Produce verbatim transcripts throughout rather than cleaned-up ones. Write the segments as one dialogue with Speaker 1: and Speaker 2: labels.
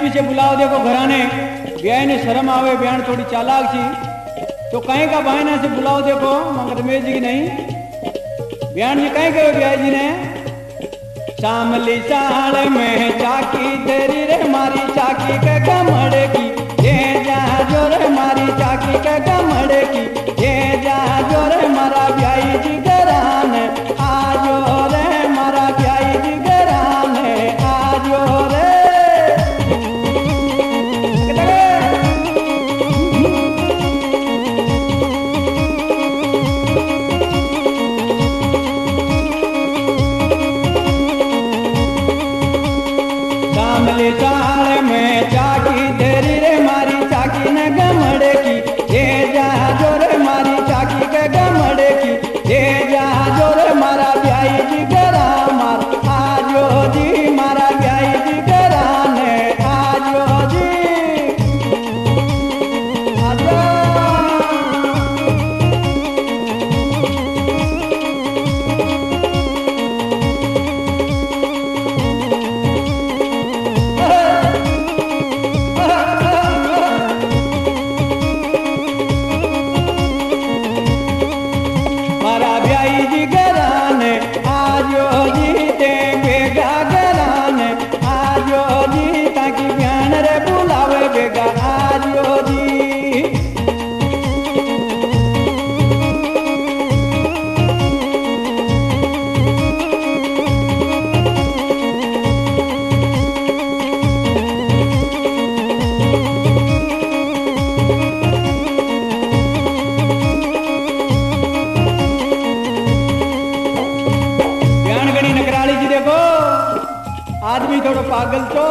Speaker 1: भी से बुलाओ देखो घराने ब्याह ने शर्म आवे ब्याह थोड़ी चालाक छी तो कहीं का बहाना से बुलाओ देखो मगर रमेश जी की नहीं ब्याह जी कहीं कहो ब्याह जी ने शामली साल में चाकी तेरी रे मारी चाकी के कमड़ की ये जा जो रे मारी चाकी के कमड़ की ये जा जो रे मारा ब्याई जी घरान आजो रे मारा ब्याई जी घरान आजो रे शामली साल में चाकी तेरी रे मारी चाकी ने कमड़ की ये जा जो रे मारी चाकी के कमड़ की ये जा जो रे मारा ब्याई जी घरा मार आजो जी मारा ब्याई जी घरा ने आजो जी आजो मारा ब्याई जी घरान आजो जी ते बेगा घरान आजो जी ताकि ब्यान रे बुलावे बेगा आजो जी आदमी थोड़ा पागल तो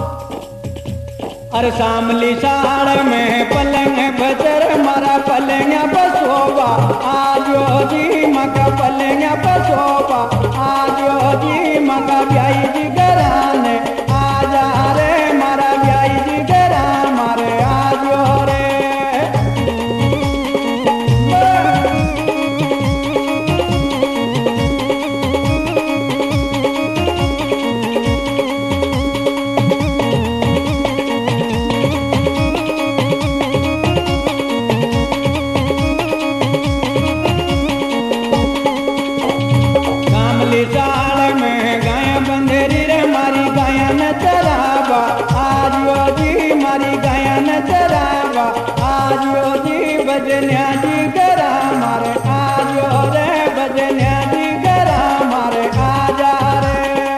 Speaker 1: अरे शामली साड़ में पलंग बजर मारा पलंग बसोबा आजो जी मका पलंग बसोबा आजो जी मका ब्याई जी घरान आजा रे मारा ब्याई जी घरा मारे आजो रे साल में गाया बंधेरी रे मारी गाया न चरावा आजो जी मारी गाया न चरावा आजो जी बजनिया जी घरा मारे आजो रे बजनिया जी घरा मारे आजा रे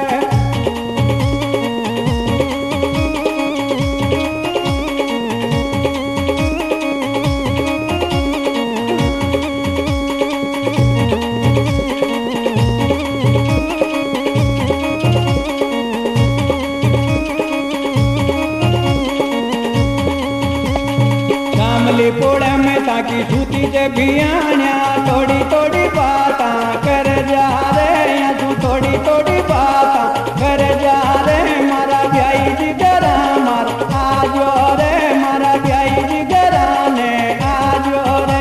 Speaker 1: पोड़े में ताकि सूती से भियाण्या थोड़ी थोड़ी बात कर जा रे या तू थोड़ी थोड़ी बात कर जा रे मारा ब्याई जी घरा मार आजो रे मारा ब्याई जी घरा ने आजो रे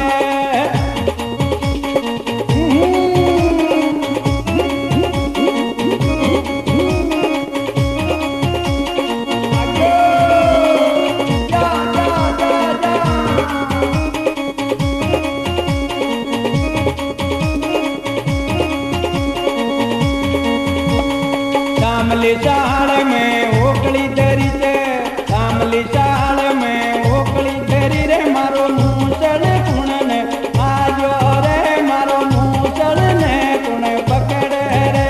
Speaker 1: शामली साल में ओकली धरी से शामली साल में ओकली धरी रे मारो मूसल कुण ने आजो रे मारो मूसल ने कुण पकड़ रे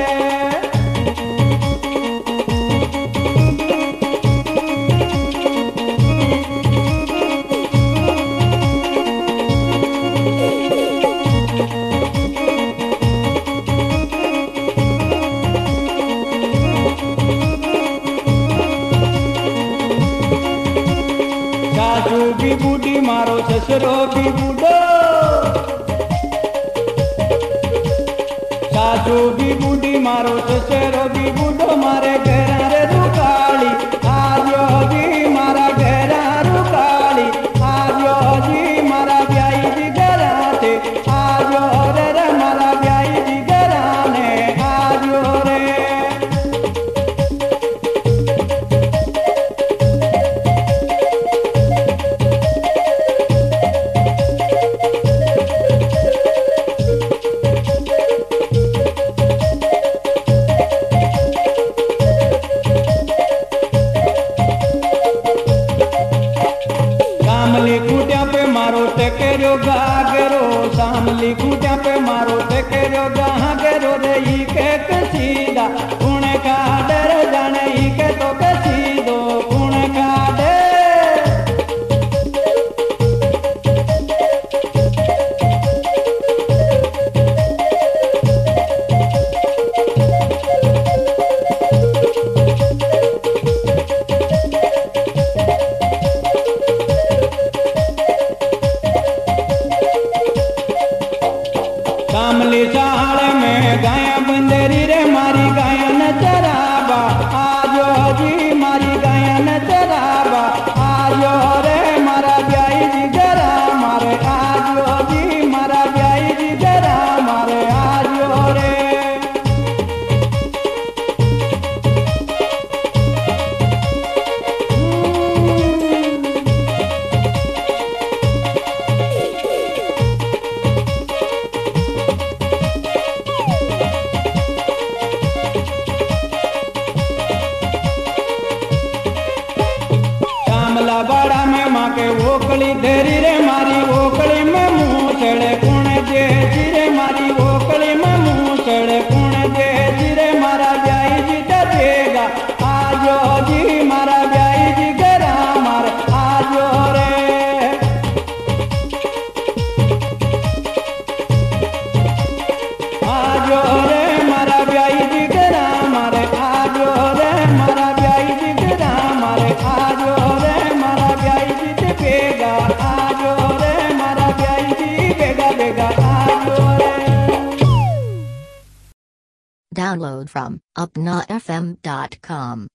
Speaker 1: सासू भी बूढ़ी मारो ससुरो भी बूढ़ो सासू भी बूढ़ी मारो ससुरो भी बूढ़ो मारे घर रे रुकाली आजो जी मारा घर रुकाली आजो जी मारा ब्याई जी घरा थे आजो रे मारा ब्याई जी घरा ने आजो रे करो गागरो सामली खूटिया पे मारो ते करो गागरो रे ई के कसीदा कुण का डर जाने ई के तो कसीदो कुण का डर कामली साल में गाया बंदरी रे मारी गाया न चराबा आजो जी मारी गाया न चराबा आजो रे मारा ब्याई जी जरा मारे आजो जी मारा ब्याई जी जरा मारे आजो रे बड़ा में माँ के ओकली धरी रे मारी ओकली में मुँह चढ़े कुण जे रे मारी ओकली में मुँह चढ़े कुण जे रे मारा ब्याई जी देगा आजो जी मारा ब्याई जी गरा मार आजो रे आजो रे मारा ब्याई जी गरा मारे आजो रे मारा ब्याई जी गरा मारे आजो रे मारा ब्याई जी बेगा आजो रे मारा ब्याई जी बेगा बेगा आजो रे।
Speaker 2: Download from upna f m dot com.